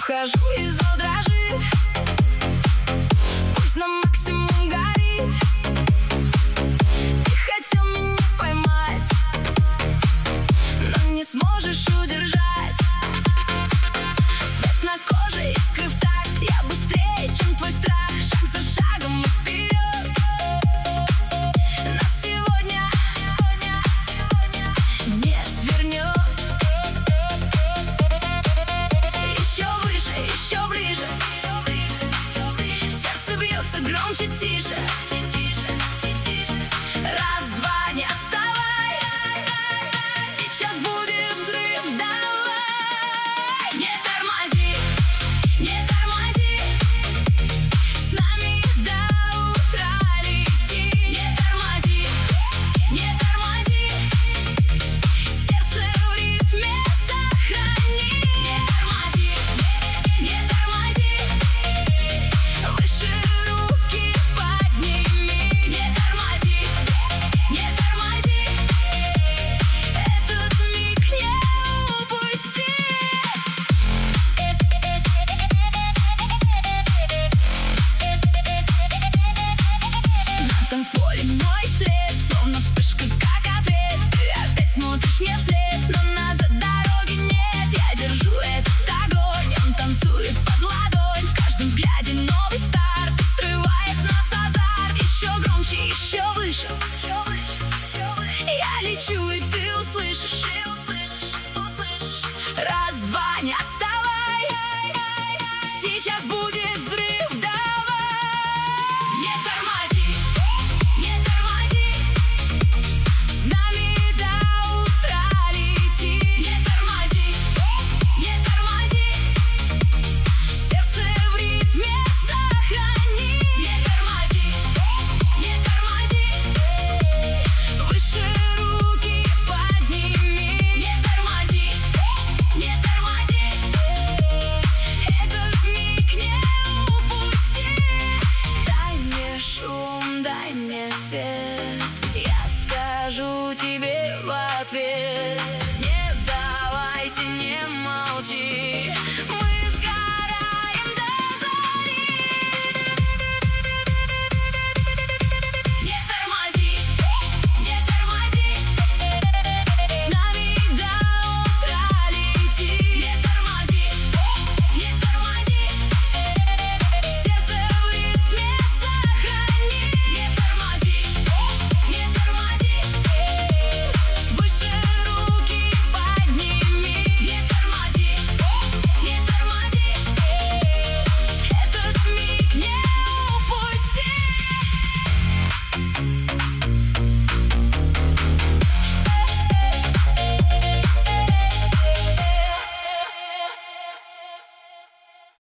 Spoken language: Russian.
вхожу и зал дрожит. Пусть на максимум горит. Ты хотел меня поймать, но не сможешь удержать. Свет на коже, искры в такт. Я быстрее, чем твой страх. Шаг за шагом мы вперед. Нас сегодня не свернет. Еще выше, еще ближе. Сердце бьется громче, тише. Раз, два, не отставай. Сейчас будет взрыв, давай. Не тормози, не тормози. С нами до утра лети. Не тормози, не тормози. Сердце в ритме сохрани. Не тормози, не тормози. Выше руки подними. Не тормози, не тормози. Этот миг не упусти. На танцполе мой след, словно вспышка, как ответ. Ты опять смотришь мне вслед, но назад дороги нет. Я держу этот огонь, он танцует под ладонь. В каждом взгляде новый старт, срывает нас азарт. Еще громче, еще выше. Я лечу, и ты услышишь. Раз, два, не отставай. Сейчас будет